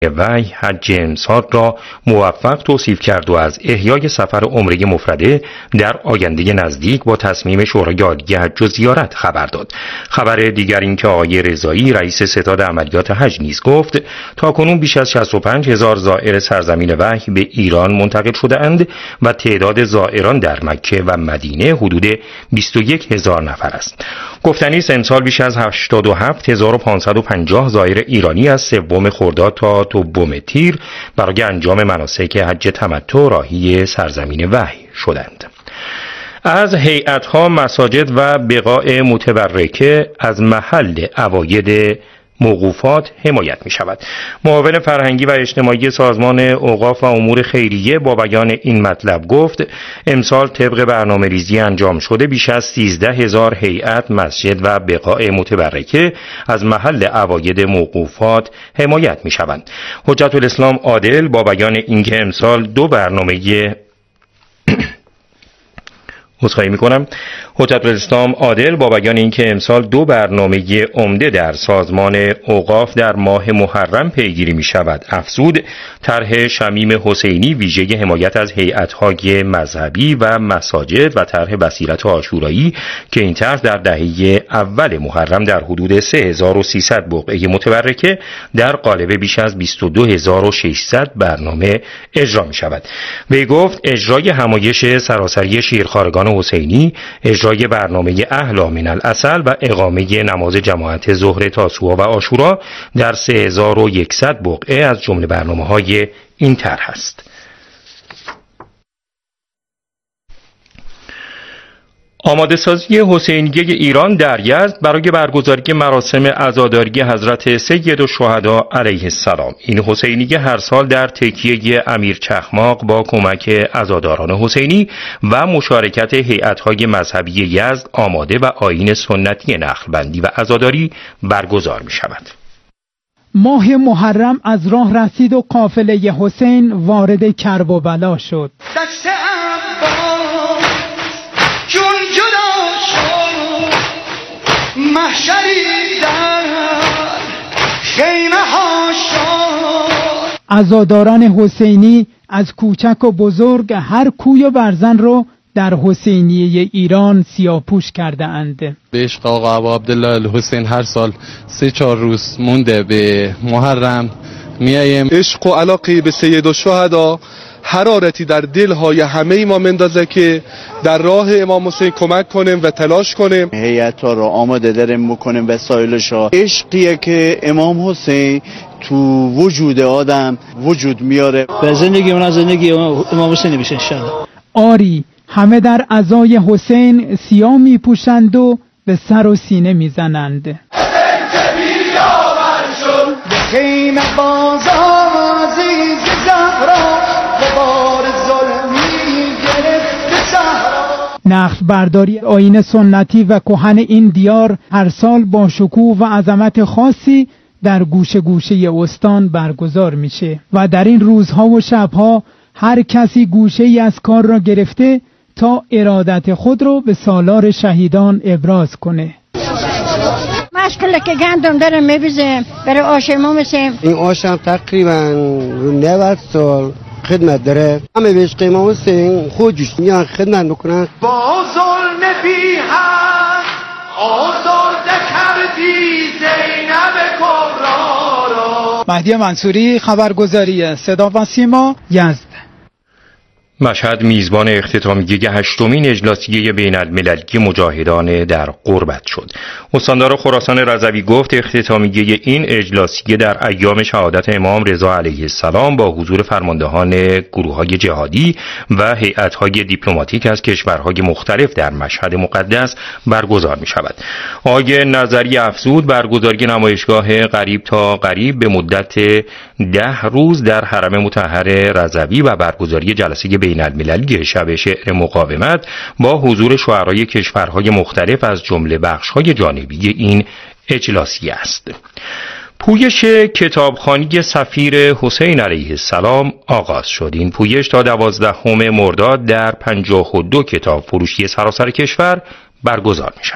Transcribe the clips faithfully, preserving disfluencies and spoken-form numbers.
وحی حج امسال را موفق توصیف کرد و از احیای سفر عمره مفرده در آینده نزدیک با تصمیم شورای عالی حج و زیارت خبر داد. خبر دیگر این که آقای رضایی رئیس ستاد عملیات حج نیز گفت تاکنون بیش از شصت و پنج هزار زائر سرزمین وحی به ایران منتقل شده اند و تعداد زائران در مکه و مدینه حدود بیست و یک هزار نفر است. گفتنی است امسال بیش از هشتاد و هفت هزار و پانصد و پنجاه زائر ایرانی از سوم خرداد تا دوم تیر برای انجام مناسک حج تمتع راهی سرزمین وحی شدند. از هیئت‌ها، مساجد و بقاع متبرکه از محل عواید موقوفات حمایت می شود. معاون فرهنگی و اجتماعی سازمان اوقاف و امور خیریه با بیان این مطلب گفت امسال طبق برنامه ریزی انجام شده بیش از سیزده هزار هیئت، مسجد و بقاع متبرکه از محل عواید موقوفات حمایت می شوند. حجت الاسلام عادل با بیان اینکه امسال دو برنامه مصاحبه می‌کنم. حجت الاسلام عادل با بیان اینکه امسال دو برنامه عمده در سازمان اوقاف در ماه محرم پیگیری می‌شود افزود طرح شمیم حسینی ویژه حمایت از هیئت‌های مذهبی و مساجد و طرح بصیرت عاشورایی که این طرح در دهه اول محرم در حدود سه هزار و سیصد بقعه متبرکه در قالب بیش از بیست و دو هزار و ششصد برنامه اجرا می‌شود. وی گفت اجرای همایش سراسری شیرخوارگان حسینی، اجرای برنامه اهلا من العسل و اقامه نماز جماعت ظهر تاسوعا و عاشورا در سه هزار و صد بقعه از جمله برنامه‌های این طرح است. آماده سازی حسینیه ایران در یزد برای برگزاری مراسم عزاداری حضرت سید الشهدا علیه السلام. این حسینیه هر سال در تکیه امیر چخماق با کمک عزاداران حسینی و مشارکت هیئت‌های مذهبی یزد آماده و آیین سنتی نخلبندی و عزاداری برگزار می شود. ماه محرم از راه رسید و قافله حسین وارد کرب و بلا شد. عزاداران حسینی از کوچک و بزرگ هر کوی و برزن رو در حسینیه ایران سیاه‌پوش کرده اند. به عشق آقا ابا عبدالله الحسین هر سال سه چهار روز مونده به محرم میایم. عشق و علاقه به سید الشهدا حرارتی در دلهای همه ما مندازه که در راه امام حسین کمک کنیم و تلاش کنیم. هیئت‌ها رو آماده داریم میکنیم وسایلشا. عشقیه که امام حسین تو وجود آدم وجود میاره. به زندگی من از زندگی امام حسین میشه انشاءالله. آری همه در عزای حسین سیاه میپوشند و به سر و سینه میزنند. نقش برداری آیین سنتی و کهن این دیار هر سال با شکوه و عظمت خاصی در گوشه گوشه استان برگزار میشه و در این روزها و شبها هر کسی گوشه ای از کار را گرفته تا ارادت خود رو به سالار شهیدان ابراز کنه. مشکل که گندم داره میبیزه برای آش امام حسین. این آشم تقریبا رو نود سال خدمت داره. همه به عشق امام حسین خودش میان خدمت میکنن. با ظلم بی‌حد آزرده کردی زینب کبرا را. مهدی منصوری، خبرگزاری صدا و سیما، یزد. مشهد میزبان اختتامیه هشتمین اجلاسیه بین المللی مجاهدان در غربت شد. استاندار خراسان رضوی گفت اختتامیه این اجلاسیه در ایام شهادت امام رضا علیه السلام با حضور فرماندهان گروه‌های جهادی و هیئت‌های دیپلماتیک از کشورهای مختلف در مشهد مقدس برگزار می‌شود. آقای نظری افزود برگزاری نمایشگاه قریب تا قریب به مدت ده روز در حرم مطهر رضوی و برگزاری جلسه بین المللی شب شعر مقاومت با حضور شعرای کشورهای مختلف از جمله بخش‌های جانبی این اجلاسیه است. پویش کتابخوانی سفیر حسین علیه السلام آغاز شد. این پویش تا دوازدهم مرداد در پنجاه و دو کتاب فروشی سراسر کشور برگزار می شود.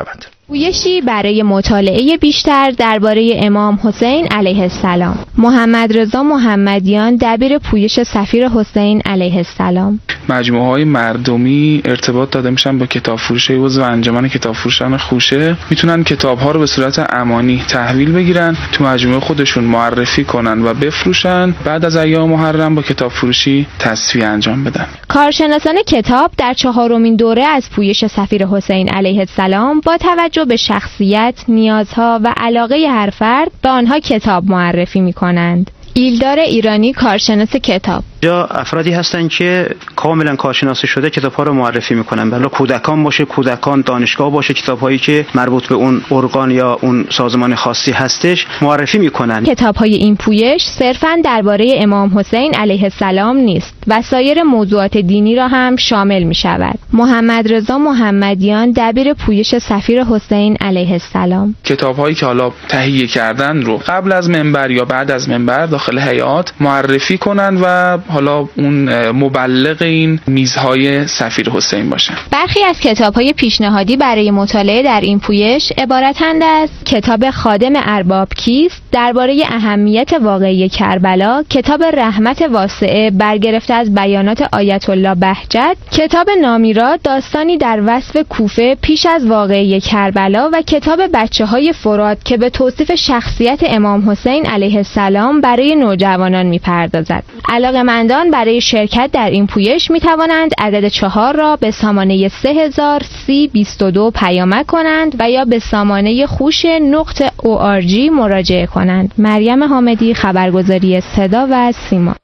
پویشی برای مطالعه بیشتر درباره امام حسین علیه السلام. محمد رضا محمدیان، دبیر پویش سفیر حسین علیه السلام. مجموعه‌های مردمی ارتباط داده میشن با کتاب فروش عضو انجمن کتاب فروشان خوشه، میتونن کتاب‌ها رو به صورت امانی تحویل بگیرن، تو مجموعه خودشون معرفی کنن و بفروشن، بعد از ایام محرم با کتاب فروشی تصفیه انجام بدن. کارشناسان کتاب در چهارمین دوره از پویش سفیر حسین علیه السلام با توجه به شخصیت، نیازها و علاقه هر فرد به آنها کتاب معرفی می‌کنند. ایلدار ایرانی، کارشناس کتاب: یا افرادی هستن که کاملا کارشناسی شده کتاب‌ها رو معرفی میکنن، بلا کودکان باشه، کودکان دانشگاه باشه، کتاب‌هایی که مربوط به اون ارگان یا اون سازمان خاصی هستش معرفی میکنن. کتاب‌های این پویش صرفاً درباره امام حسین علیه السلام نیست و سایر موضوعات دینی را هم شامل می‌شود. محمد رضا محمدیان، دبیر پویش سفیر حسین علیه السلام: کتاب‌هایی که حالا تهیه کردن رو قبل از منبر یا بعد از منبر داخل هیئات معرفی کنن و حالا اون مبلغ این میزهای سفیر حسین باشن. برخی از کتاب‌های پیشنهادی برای مطالعه در این پویش عبارتند از کتاب خادم ارباب کیست درباره اهمیت واقعی کربلا، کتاب رحمت واسعه برگرفته از بیانات آیت الله بهجت، کتاب نامیرا داستانی در وصف کوفه پیش از واقعی کربلا و کتاب بچه‌های فرات که به توصیف شخصیت امام حسین علیه السلام برای نوجوانان می‌پردازد. علاقه‌مندان برای شرکت در این پویش می‌توانند عدد چهار را به سامانه سه هزار سی بیست و دو پیامک کنند و یا به سامانه خوش نقطه او آر جی مراجعه کنند. مریم حامدی، خبرگزاری صدا و سیما.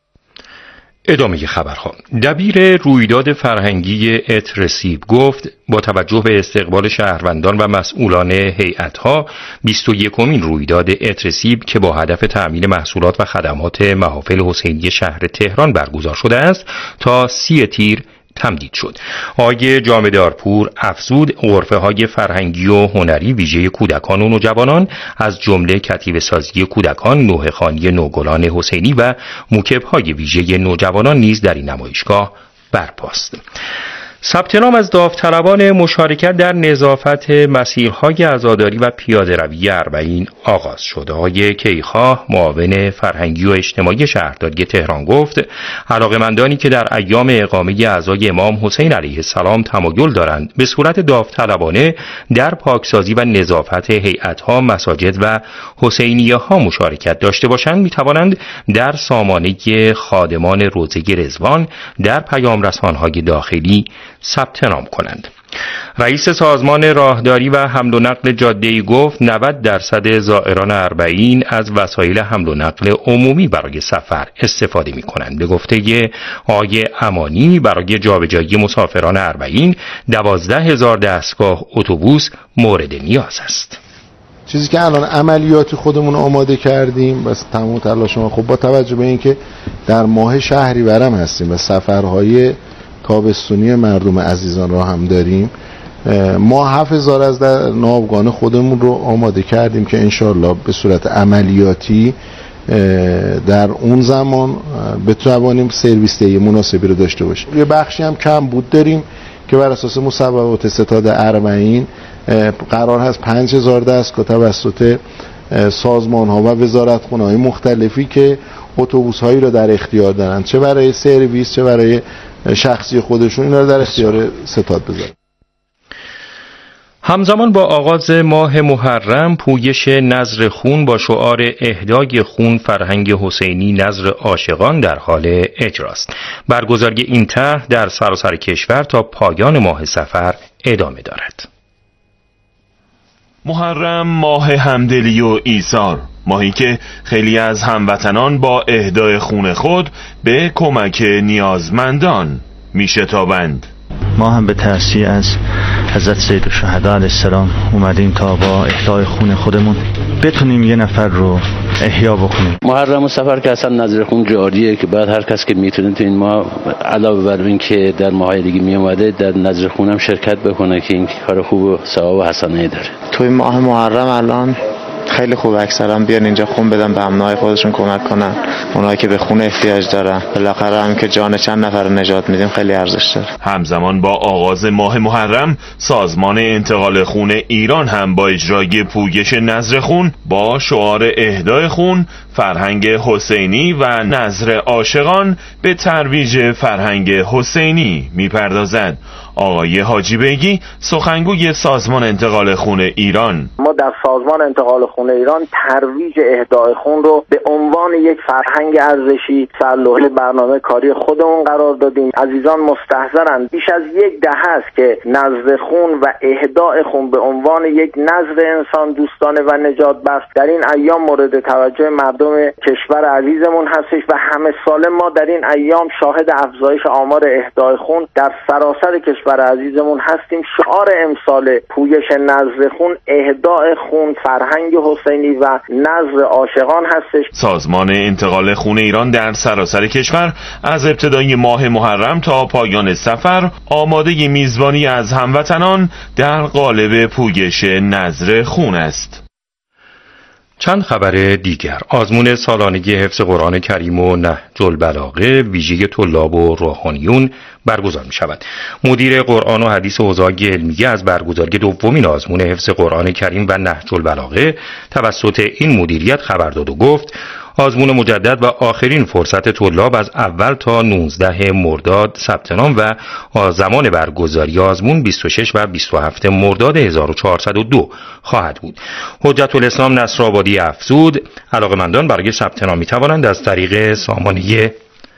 ادامه خبرها. دبیر رویداد فرهنگی اترسیب گفت با توجه به استقبال شهروندان و مسئولان هیئت‌ها، بیست و یکمین رویداد اترسیب که با هدف تأمین محصولات و خدمات محافل حسینی شهر تهران برگزار شده است تا سی تیر تمدید شد. آقای جامدارپور افزود غرفه‌های فرهنگی و هنری ویژه کودکان و نوجوانان از جمله کتیبه سازی کودکان، نوحه‌خوانی نوگلان حسینی و موکب‌های ویژه نوجوانان نیز در این نمایشگاه برپاست. ثبت نام از داوطلبان مشارکت در نظافت مسیرهای عزاداری و پیاده‌روی اربعین آغاز شد. آقای کیخواه، معاون فرهنگی و اجتماعی شهرداری تهران گفت علاقه‌مندانی که در ایام اقامه اعضای امام حسین علیه السلام تمایل دارند به صورت داوطلبانه در پاکسازی و نظافت هیئت‌ها، مساجد و حسینیه‌ها مشارکت داشته باشند می‌توانند در سامانه خادمان روضه رضوان در پیام رسان‌های داخلی ثبت نام کنند. رئیس سازمان راهداری و حمل و نقل جاده‌ای گفت نود درصد زائران اربعین از وسایل حمل و نقل عمومی برای سفر استفاده می‌کنند. به گفته آقای امانی برای جابجایی مسافران اربعین دوازده هزار دستگاه اتوبوس مورد نیاز است. چیزی که الان عملیات خودمون آماده کردیم بس تمام تلاش ما خب با توجه به اینکه در ماه شهریورم هستیم و سفرهای تابستونی مردم عزیزان را هم داریم، ما هفت هزار از ناوگان خودمون رو آماده کردیم که انشالله به صورت عملیاتی در اون زمان بتوانیم سرویس دهی مناسبی رو داشته باشیم. یه بخشی هم کم بود داریم که بر اساس مصوبات ستاد اربعین قرار هست پنج هزار دستگاه توسط سازمان ها و وزارتخانه های مختلفی که اتوبوس هایی رو در اختیار دارن، چه برای سرویس چه برای شخصی خودشون، اینا رو در اختیار ستاد بذارن. همزمان با آغاز ماه محرم، پویش نذر خون با شعار اهدای خون فرهنگ حسینی نذر عاشقان در حال اجراست. برگزاری این طرح در سراسر کشور تا پایان ماه صفر ادامه دارد. محرم ماه همدلی و ایثار، ماهی که خیلی از هموطنان با اهدای خون خود به کمک نیازمندان میشتابند. ما هم به تأسیس از حضرت سید الشهدا علیه السلام اومدیم تا با اهدای خون خودمون بتونیم یه نفر رو احیا بکنیم. محرم و سفر که اصلا نذر خون جاریه که بعد هر کس که میتونه تو این ماه علاوه بر این که در ماهای دیگه میومده در نذر خونم شرکت بکنه که این کار خوب و ثواب و حسنه داره. توی ماه محرم الان خیلی خوب، اکثرا بیان اینجا خون بدن به همنای خودشون کمک کنن، اونایی که به خون احتیاج دارن. بالاخره هم که جان چند نفر نجات میدیم خیلی ارزش داره. همزمان با آغاز ماه محرم، سازمان انتقال خون ایران هم با اجرای پویش نذر خون با شعار اهدای خون، فرهنگ حسینی و نذر عاشقان به ترویج فرهنگ حسینی میپردازد. آقای حاجی بیگی، سخنگوی سازمان انتقال خون ایران: ما در سازمان انتقال خون ایران ترویج اهدای خون رو به عنوان یک فرهنگ ارزشی سرلوحه برنامه کاری خودمون قرار دادیم. عزیزان مستحضرن بیش از یک دهه است که نذر خون و اهدای خون به عنوان یک نذر انسان دوستانه و نجات بخش در این ایام مورد توجه مردم کشور عزیزمون هستش و همه ساله ما در این ایام شاهد افزایش آمار اهدای خون در سراسر کشور عزیزمون هستیم. شعار امسال پویش نذر خون اهدای خون، فرهنگ حسینی و نذر عاشقان هستش. سازمان انتقال خون ایران در سراسر کشور از ابتدای ماه محرم تا پایان سفر آماده میزبانی از هموطنان در قالب پویش نذر خون است. چند خبر دیگر: آزمون سالانه حفظ قرآن کریم و نهج البلاغه ویژه طلاب و روحانیون برگزار می شود. مدیر قرآن و حدیث حوزه علمیه از برگزاری دومین آزمون حفظ قرآن کریم و نهج البلاغه توسط این مدیریت خبر داد و گفت آزمون مجدد و آخرین فرصت طلاب از اول تا نوزده مرداد ثبت نام و زمان برگزاری آزمون بیست و شش و بیست و هفت مرداد هزار و چهارصد و دو خواهد بود. حجت الاسلام نصرآبادی افزود علاقه‌مندان برای ثبت نام می‌توانند از طریق سامانه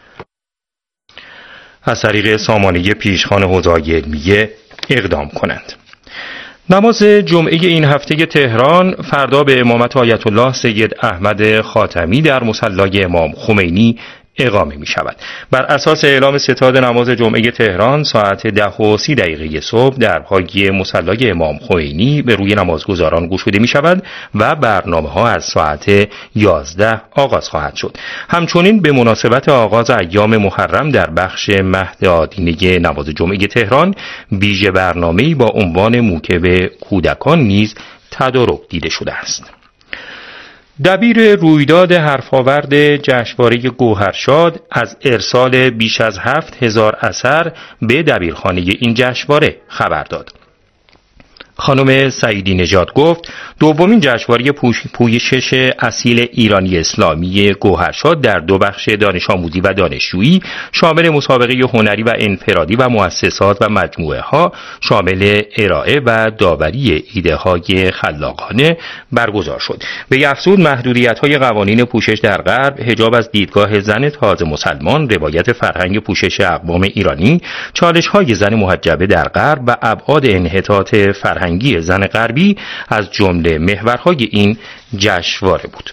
از طریق سامانه پیشخوان حوزه علمیه اقدام کنند. نماز جمعه این هفته تهران فردا به امامت آیت الله سید احمد خاتمی در مصلی امام خمینی اقامه می شود. بر اساس اعلام ستاد نماز جمعه تهران ساعت ده و سی دقیقه صبح در پای مصلی امام خمینی به روی نمازگزاران گشوده می شود و برنامه ها از ساعت یازده آغاز خواهد شد. همچنین به مناسبت آغاز ایام محرم در بخش مهد آدینه نماز جمعه تهران ویژه برنامه‌ای با عنوان موکب کودکان نیز تدارک دیده شده است. دبیر رویداد حرف‌آورد جشنواره گوهرشاد از ارسال بیش از هفت هزار اثر به دبیرخانه این جشنواره خبر داد. خانم سعیدی نژاد گفت دومین جشنواره پویشش اصیل ایرانی اسلامی گوهرشاد در دو بخش دانش آموزی و دانشجویی شامل مسابقه هنری و انفرادی و مؤسسات و مجموعه ها شامل ارائه و داوری ایده های خلاقانه برگزار شد. به افزود محدودیت های قوانین پوشش در غرب، حجاب از دیدگاه زن تازه مسلمان، روایت فرهنگ پوشش اقوام ایرانی، چالش های زن محجبه در غرب و ابعاد انحطاط فرهنگی زن غربی از جمله محورهای این جشنواره بود.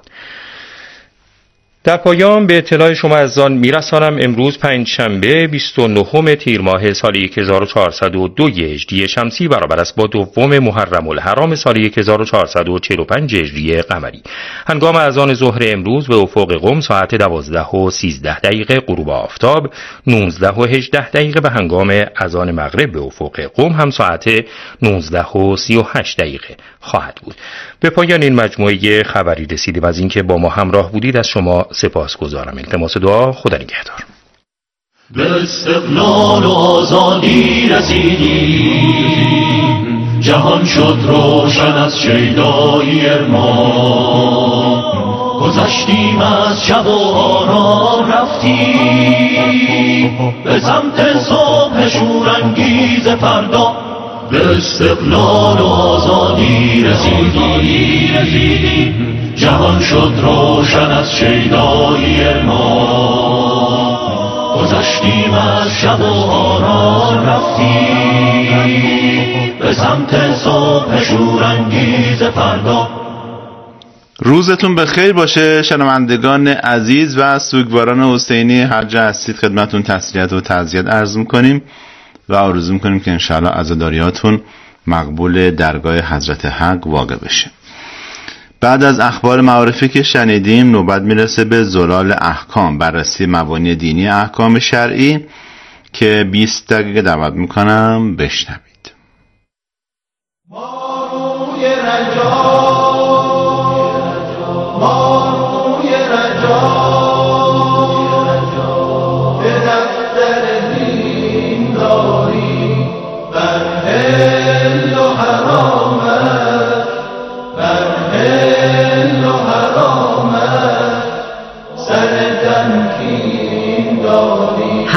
در پایان به اطلاع شما از آن میرسانم امروز پنجشنبه بیست و نهم تیر ماه سال هزار و چهارصد و دو هجری شمسی برابر است با دوم محرم الحرام سال هزار و چهارصد و چهل و پنج هجری قمری. هنگام اذان ظهر امروز به افق قم ساعت دوازده و سیزده دقیقه غروب آفتاب، نوزده و هجده دقیقه و هنگام اذان مغرب به افق قم هم ساعت نوزده و سی و هشت دقیقه خواهد بود. به پایان این مجموعه خبری رسیدیم. از اینکه با ما همراه بودید از شما سپاسگزارم. التماس دعا. خدا نگهدار. به استقلال و آزادی رسیدیم، جهان شد روشن از شیدایی ارمان، گذشتیم از شب و آرام رفتیم به سمت صبح شورانگیز فردا. به استقلال و آزادی رسیدیم، جهان شد روشن از شیدایی ارمان، گذشتیم از شب و آرام رفتیم به سمت صبح شورانگیز فردا. روزتون بخیر باشه شنوندگان عزیز و سوگواران حسینی، هر جا هستید خدمتون تسلیت و تعزیت عرض می‌کنیم و آرزو می‌کنیم که انشاءالله عزاداریاتون مقبول درگاه حضرت حق واقع بشه. بعد از اخبار معارفی که شنیدیم نوبت میرسه به زلال احکام، بررسی مبانی دینی احکام شرعی که بیست دقیقه دعوت میکنم بشنوید. ما روی رجا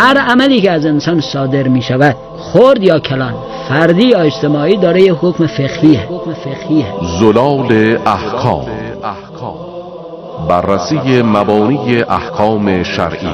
هر عملی که از انسان صادر می شود، خرد یا کلان، فردی یا اجتماعی، داره یه حکم فقهیه. زلال احکام، بررسی مبانی احکام شرعی.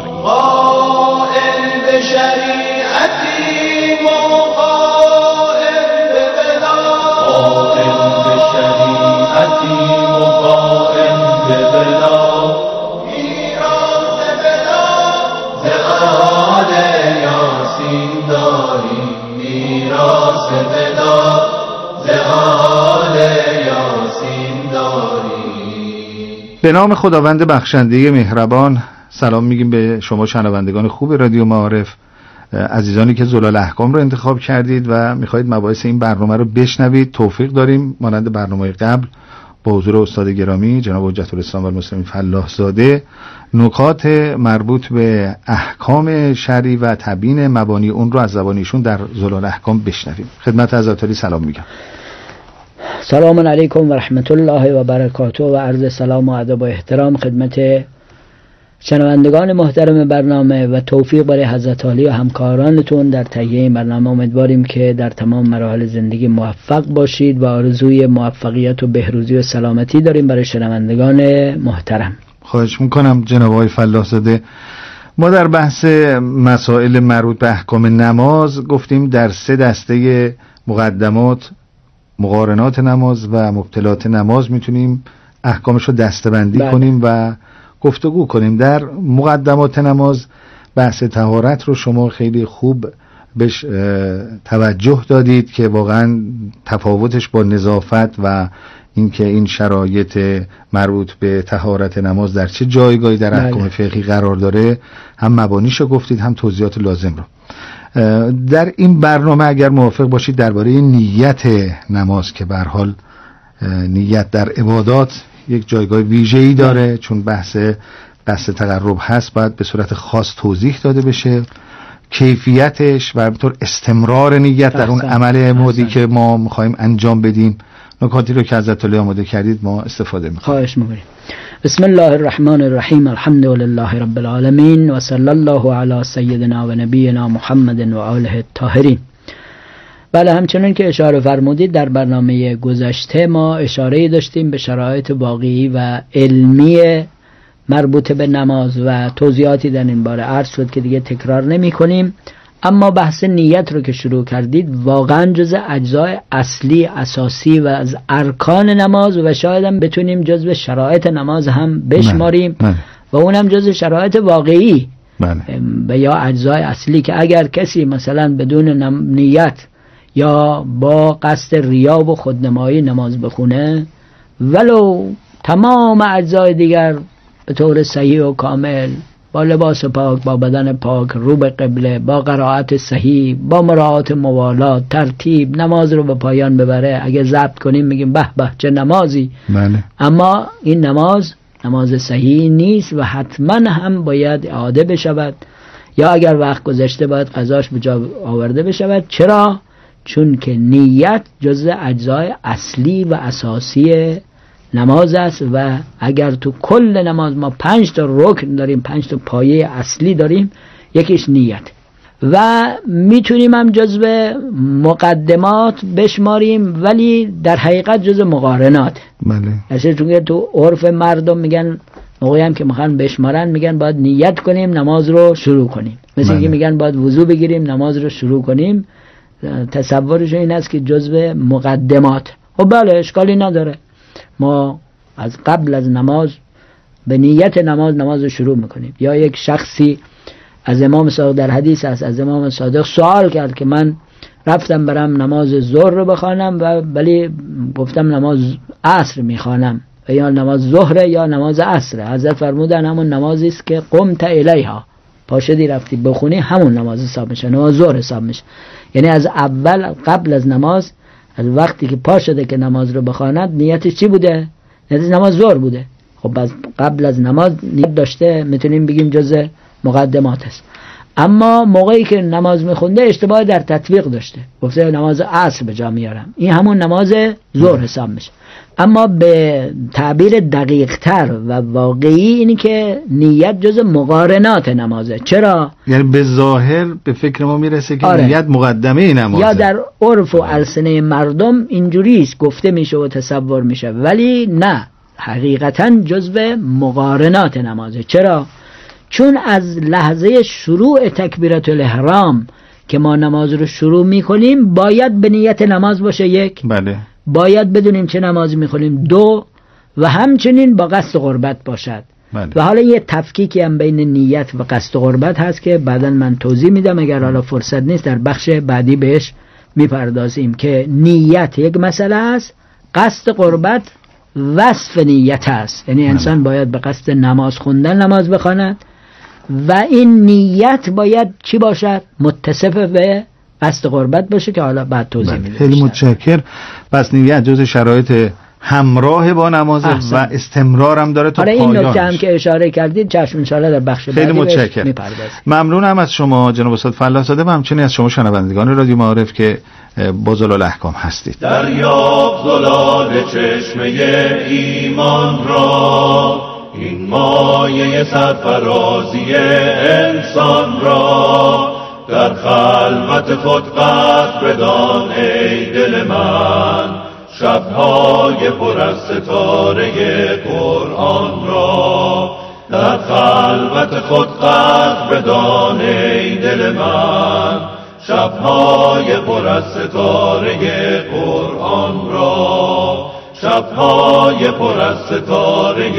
به نام خداوند بخشنده مهربان، سلام میگیم به شما شنوندگان خوب رادیو معارف، عزیزانی که زلال احکام رو انتخاب کردید و میخواهید مباحث این برنامه رو بشنوید. توفیق داریم مانند برنامه قبل با حضور استاد گرامی جناب حجت الاسلام و المسلمین فلاح زاده نکات مربوط به احکام شرعی و تبیین مبانی اون رو از زبان ایشون در زلال احکام بشنویم. خدمت حضرت علی سلام میگم. سلام علیکم و رحمت الله و برکاته و عرض سلام و ادب و احترام خدمت شنوندگان محترم برنامه و توفیق برای حضرت علی و همکارانتون در تهیه این برنامه. امیدواریم که در تمام مراحل زندگی موفق باشید و آرزوی موفقیت و بهروزی و سلامتی داریم برای شنوندگان محترم. خواهش میکنم جناب آقای فلاح زاده. ما در بحث مسائل مربوط به احکام نماز گفتیم در سه دسته مقدمات، مقارنات نماز و مبطلات نماز میتونیم احکامش رو دسته‌بندی کنیم و گفتگو کنیم. در مقدمات نماز بحث طهارت رو شما خیلی خوب بهش توجه دادید که واقعا تفاوتش با نظافت و اینکه این شرایط مربوط به طهارت نماز در چه جایگاهی در احکام فقهی قرار داره، هم مبانیشو گفتید هم توضیحات لازم رو. در این برنامه اگر موافق باشید درباره نیت نماز که به هر حال نیت در عبادات یک جایگاه ویژه‌ای داره، چون بحث قصد تقرب هست، باید به صورت خاص توضیح داده بشه کیفیتش و همینطور استمرار نیت در اون عمل عمودی که ما می‌خوایم انجام بدیم. نکاتی رو که حضرت علی آماده کردید ما استفاده می‌کنیم. خواهش می‌کنم. بسم الله الرحمن الرحیم، الحمد لله رب العالمین و صلی الله علی سیدنا و نبینا محمد و آله الطاهرین. بله، همچنان که اشاره فرمودید در برنامه گذشته ما اشاره داشتیم به شرایط واقعی و علمی مربوط به نماز و توضیحاتی در این باره عرض شد که دیگه تکرار نمی کنیم. اما بحث نیت رو که شروع کردید واقعا جزء اجزای اصلی اساسی و از ارکان نماز و شاید هم بتونیم جزء شرایط نماز هم بشماریم من. من. و اونم جزء شرایط واقعی و یا اجزای اصلی که اگر کسی مثلا بدون نیت یا با قصد ریا و خودنمایی نماز بخونه، ولو تمام اجزای دیگر به طور صحیح و کامل، با لباس پاک، با بدن پاک، رو به قبله، با قرائت صحیح، با مراعات موالات، ترتیب، نماز رو به پایان ببره، اگه ضبط کنیم میگیم به به چه نمازی. بله. اما این نماز نماز صحیح نیست و حتما هم باید اعاده بشود یا اگر وقت گذشته باید قضاش به جا آورده بشود. چرا؟ چون که نیت جزء اجزای اصلی و اساسی نماز است و اگر تو کل نماز ما پنج تا رکن داریم، پنج تا پایه اصلی داریم، یکیش نیت و میتونیم هم جزء مقدمات بشماریم ولی در حقیقت جزء مقارنات. بله. اصلا چون که تو عرف مردم میگن موقعی هم که میخوان بشمارن میگن باید نیت کنیم نماز رو شروع کنیم، مثل اینکه میگن باید وضو بگیریم نماز رو شروع کنیم. تصورش این است که جزء مقدمات. خب بله، اشکالی نداره، ما از قبل از نماز به نیت نماز نماز رو شروع میکنیم. یا یک شخصی از امام صادق در حدیث است، از امام صادق سوال کرد که من رفتم برم نماز ظهر رو بخوانم و ولی گفتم نماز عصر میخوانم، یا نماز ظهر یا نماز عصر. حضرت فرمودن همون نمازی است که قمت الیها، پاشدی رفتی بخونی، همون نماز حساب میشه، نماز ظهر حساب میشه. یعنی از اول قبل از نماز، از وقتی که پا شده که نماز رو بخواند، نیتش چی بوده؟ نیتش نماز ظهر بوده. خب از قبل از نماز نیت داشته، میتونیم بگیم جزء مقدمات است. اما موقعی که نماز میخونده اشتباه در تطبیق داشته، گفته نماز عصر به جا میارم، این همون نماز ظهر حساب میشه. اما به تعبیر دقیق تر و واقعی اینی که نیت جز مقارنات نمازه. چرا؟ یعنی به ظاهر به فکر ما میرسه که آره. نیت مقدمه نمازه، یا در عرف و السنه مردم اینجوریست گفته میشه و تصور میشه، ولی نه، حقیقتا جزو مقارنات نمازه. چرا؟ چون از لحظه شروع تکبیرت الاحرام که ما نماز رو شروع میکنیم باید به نیت نماز باشه، یک، بله، باید بدونیم چه نمازی میخونیم، دو، و همچنین با قصد قربت باشد. بله. و حالا یه تفکیکی هم بین نیت و قصد قربت هست که بعداً من توضیح میدم، اگر حالا فرصت نیست در بخش بعدی بهش میپردازیم که نیت یک مسئله است، قصد قربت وصف نیت است. یعنی انسان بله. باید به قصد نماز خوندن نماز بخواند و این نیت باید چی باشد؟ متصف به قصد قربت باشه که حالا بعد توضیح میدم. خیلی متشکر. پس نیت جز شرایط همراه با نماز و استمرار هم داره تا پایانش. آره این نکته هم که اشاره کردید چشم ان شاءالله در بخش بعدی خیلی متشکرم. ممنونم از شما جناب استاد فلاح زاده و همچنین از شما شنوندگان رادیو معارف که با زلال احکام هستید. دریاب زلال چشمه ایمان را، این مایه سرفرازی انسان را، در خلوت خود قدر بدان ای دل من، شبهای پر از ستاره قرآن را. در خلوت خود قدر بدان ای دل من، شبهای پر از ستاره قرآن را. شبهای پر از ستاره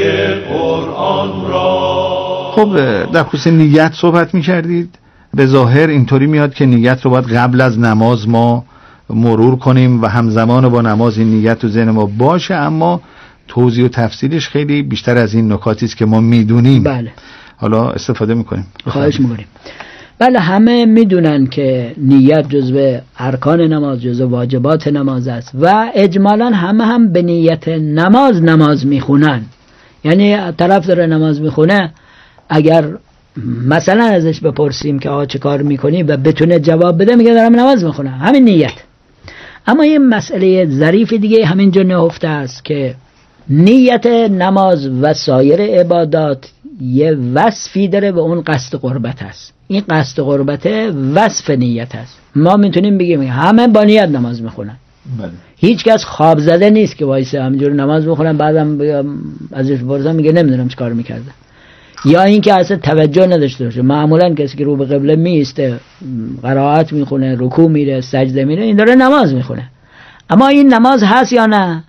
قرآن را. خب در خصوص نیت صحبت می کردید. به ظاهر اینطوری میاد که نیت رو باید قبل از نماز ما مرور کنیم و همزمان با نماز این نیت تو ذهن ما باشه، اما توضیح و تفصیلش خیلی بیشتر از این نکاتی است که ما میدونیم. بله. حالا استفاده میکنیم. خواهش میکنیم. بله همه میدونن که نیت جزو ارکان نماز، جزو واجبات نماز است و اجمالاً همه هم به نیت نماز نماز میخونن. یعنی طرف داره نماز میخونه، اگر مثلا ازش بپرسیم که آقا چه کار میکنی و بتونه جواب بده، میگه دارم نماز میخونم، همین نیت. اما یه مسئله ظریف دیگه همینجا نهفته است که نیت نماز و سایر عبادات یه وصفی داره و اون قصد قربت است. این قصد قربت وصف نیت است. ما میتونیم بگیم همه با نیت نماز میخونن، بله. هیچ کس خواب زده نیست که وایسه همینجور نماز میخونن بعدم ازش بپرسم میگه نمیدونم چه کار میکرده، یا اینکه اصلا توجه نداشته باشه. معمولا کسی که رو به قبله میسته، قرائت میخونه، رکوع میره، سجده میره، این داره نماز میخونه. اما این نماز هست یا نه؟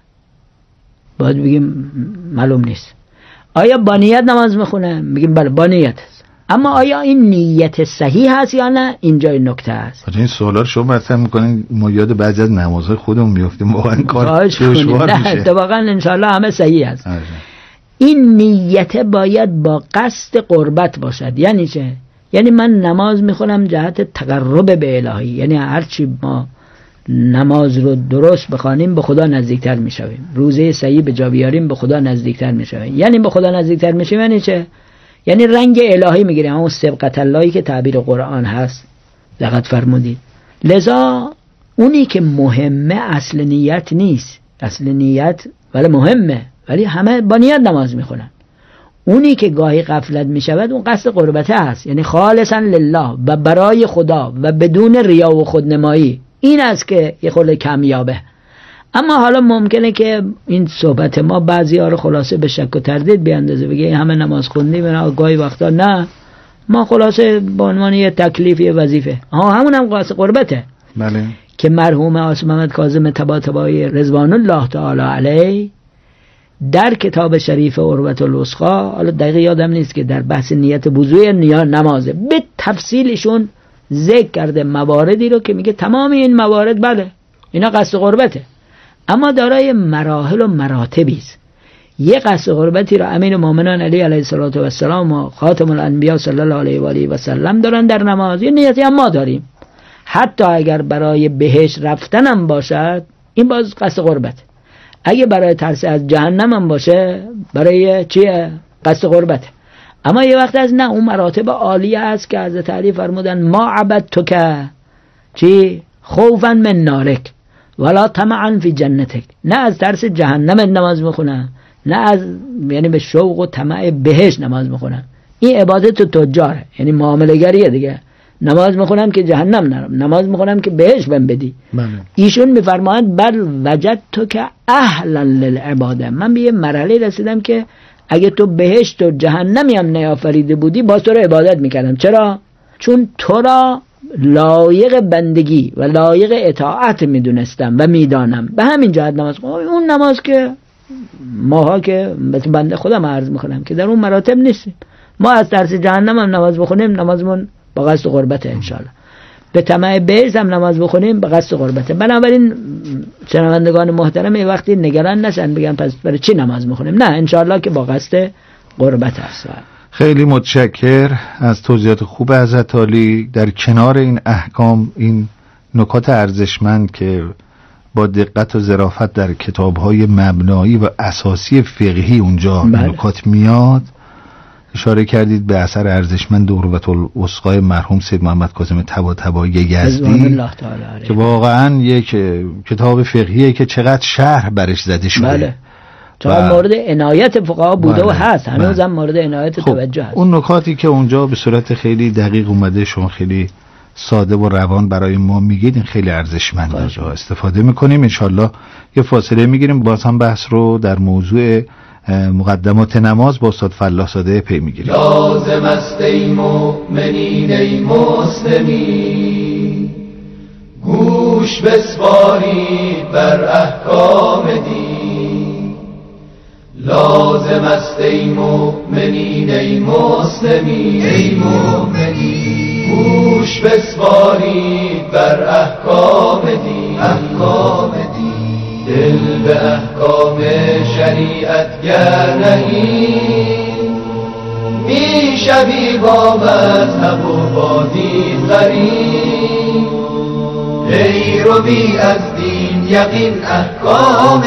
باید بگیم معلوم نیست. آیا با نیت نماز میخونه؟ بگیم بله با نیت هست. اما آیا این نیت صحیح هست یا نه؟ اینجا این نکته است. این سوالا رو شما مطرح میکنین، ما یاد بعضی از نمازهای خودمون میافتیم، واقعا کار دشوار میشه. نه اتفاقا انشالله همه صحیح هست. آره. این نیت باید با قصد قربت باشد. یعنی چه؟ یعنی من نماز میخونم جهت تقرب به الهی، یعنی هرچی ما نماز رو درست بخوانیم به خدا نزدیکتر میشویم، روزه صحیح به جا بیاریم به خدا نزدیکتر میشویم. یعنی به خدا نزدیکتر میشیم یعنی چه؟ یعنی رنگ الهی میگیریم، همون سبقت اللهی که تعبیر قرآن هست. دقت فرمودید. لذا اونی که مهمه اصل نیت نیست، اصل نیت ولی مهمه، ولی همه با نیت نماز میخونن. اونی که گاهی غفلت میشود اون قصد قربته است، یعنی خالصا لله و برای خدا و بدون ریا و خودنمایی. این است که یه خورده کمیابه. اما حالا ممکنه که این صحبت ما بعضی ها رو خلاصه به شک و تردید بیاندازه، بگه همه نماز خوندیم، گاهی وقتا نه، ما خلاصه به عنوان یه تکلیف، یه وظیفه. ها همون هم قصد قربته. بله. که مرحوم آصف محمد کاظم طباطبایی رضوان الله تعالی علیه در کتاب شریف عروة الوثقی، حالا دقیق یادم نیست که در بحث نیت وضوء نیا نمازه، به تفصیلشون ذکر کرده مواردی رو که میگه تمام این موارد بله اینا قصد قربته، اما دارای مراحل و مراتبی است. یه قصد قربتی رو امیر المؤمنین علی علیه الصلوة و السلام و خاتم الانبیا صلی الله علیه و آله و سلم دارن در نماز، یه نیتی هم ما داریم. حتی اگر برای بهشت رفتنم باشد این باز قصد قربت، اگه برای ترس از جهنم هم باشه برای چیه؟ قصد قربت. اما یه وقت از نه اون مراتب عالی هست که حضرت علی فرمودن ما عبدتک چی خوفا من نارک ولا طمعا فی جنتک، نه از ترس جهنم نماز میخونم، نه از یعنی به شوق و طمع بهشت نماز میخونم. این عبادت تجاره، یعنی معامله گریه دیگه. نماز میخونم که جهنم نرم، نماز میخونم که بهشت بهم بدی. بله. ایشون میفرمایند بل وجدتک اهلا للعباده، من به یه مرحله رسیدم که اگه تو بهشت و جهنمی هم نیافریده بودی باز تو رو عبادت میکردم. چرا؟ چون تو را لایق بندگی و لایق اطاعت میدونستم و میدانم. به همین جهت نماز خونم. اون نماز که ماها که مثل بنده خودم عرض میکنم که در اون مراتب نیستیم. ما از ترس جهنم هم نماز بخونیم، نمازمون با قصد قربت انشالله. به طمع بهشت هم نماز بخونیم به قصد قربته. بنابراین شنوندگان محترم یه وقتی نگران نشن بگن پس برای چی نماز میخونیم، نه انشالله که با قصد قربت هست. خیلی متشکر از توضیحات خوب حضرت عالی. در کنار این احکام، این نکات ارزشمند که با دقت و ظرافت در کتاب‌های مبنایی و اساسی فقهی اونجا بله. نکات میاد، اشاره کردید به اثر ارزشمند عروة الوثقی مرحوم سید محمد کاظم طباطبایی یزدی که واقعا یک کتاب فقهیه که چقدر شرح برش زده شده. بله. تا مورد عنایت فقها بوده بله. و هست هنوز هم مورد عنایت خب. توجه هست. اون نکاتی که اونجا به صورت خیلی دقیق اومده، شما خیلی ساده و روان برای ما میگید، این خیلی ارزشمنده. استفاده میکنیم. انشالله یه فاصله میگیریم، باز هم بحث رو در موضوع مقدمات نماز با استاد فلاح زاده پی میگیریم. لازم است ای مؤمنین ای مسلمین، گوش بسپارید بر احکام دین. لازم است ای مؤمنین ای مسلمین ای مؤمنین، گوش بسپارید بر احکام دین. احکام دین دل به احکام شریعت گر نهی، می شوی با مذهب و با دین غریب. ای رو بی از دین یقین احکام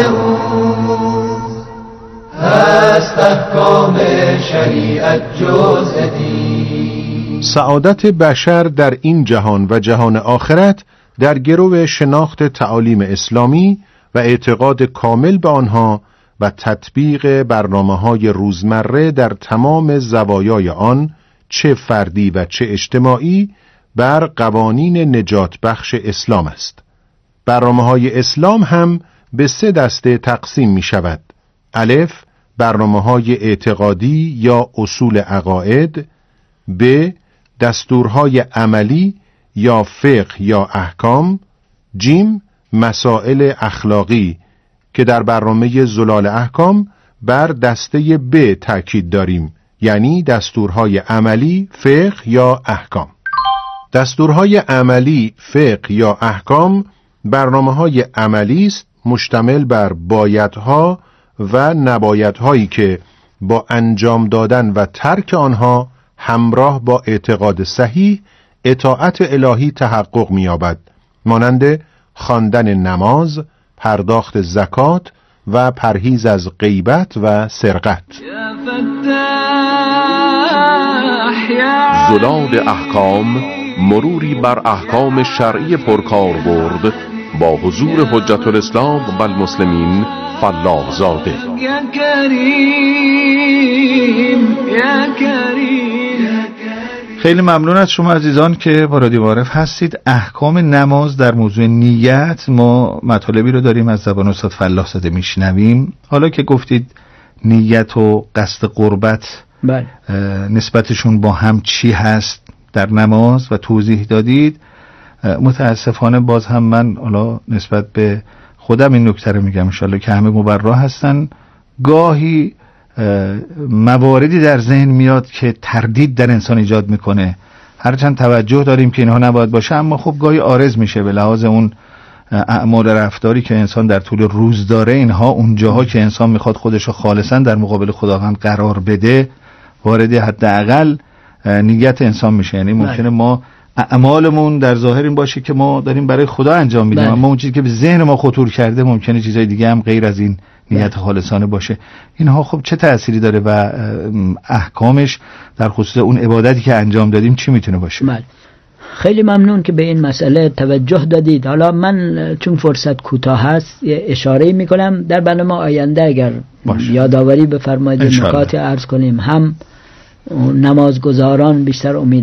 اوست، هست احکام شریعت جز دین. سعادت بشر در این جهان و جهان آخرت در گرو شناخت تعالیم اسلامی و اعتقاد کامل به آنها و تطبیق برنامه‌های روزمره در تمام زوایای آن، چه فردی و چه اجتماعی، بر قوانین نجات بخش اسلام است. برنامه‌های اسلام هم به سه دسته تقسیم می شود. الف، برنامه‌های اعتقادی یا اصول عقاید. ب، دستورهای عملی یا فقه یا احکام. جیم، مسائل اخلاقی که در برنامه زلال احکام بر دسته ب تاکید داریم، یعنی دستورهای عملی، فقه یا احکام. دستورهای عملی، فقه یا احکام برنامه‌های عملی است مشتمل بر بایدها و نبایدهایی که با انجام دادن و ترک آنها همراه با اعتقاد صحیح اطاعت الهی تحقق می‌یابد، مانند خواندن نماز، پرداخت زکات و پرهیز از غیبت و سرقت. زلال احکام، مروری بر احکام شرعی پرکاربرد با حضور حجت الاسلام و المسلمین فلاح زاده. یا کریم یا کریم. خیلی ممنون از شما عزیزان که با رادیو معارف هستید. احکام نماز در موضوع نیت، ما مطالبی رو داریم از زبان استاد فلاح زاده میشنویم. حالا که گفتید نیت و قصد قربت بله. نسبتشون با هم چی هست در نماز و توضیح دادید، متاسفانه باز هم من حالا نسبت به خودم این نکته رو میگم، انشالله که همه مبرا هستن، گاهی مواردی در ذهن میاد که تردید در انسان ایجاد میکنه. هرچند توجه داریم که اینها نباید باشه، اما خب گاهی عارض میشه به لحاظ اون اعمال رفتاری که انسان در طول روز داره. اینها اونجاها که انسان میخواد خودشو خالصا در مقابل خداوند قرار بده، وارد حداقل نیت انسان میشه. یعنی ممکنه ما اعمالمون در ظاهر این باشه که ما داریم برای خدا انجام میدیم، اما اون چیزی که به ذهن ما خطور کرده ممکنه چیزای دیگه هم غیر از این نیت خالصانه باشه. اینها خب چه تأثیری داره و احکامش در خصوص اون عبادتی که انجام دادیم چی میتونه باشه؟ بله. خیلی ممنون که به این مسئله توجه دادید. حالا من چون فرصت کوتاه هست اشاره میکنم، در برنامه آینده اگر باشه. یادآوری بفرمایید نکاتی عرض کنیم. هم نمازگزاران بیشتر امید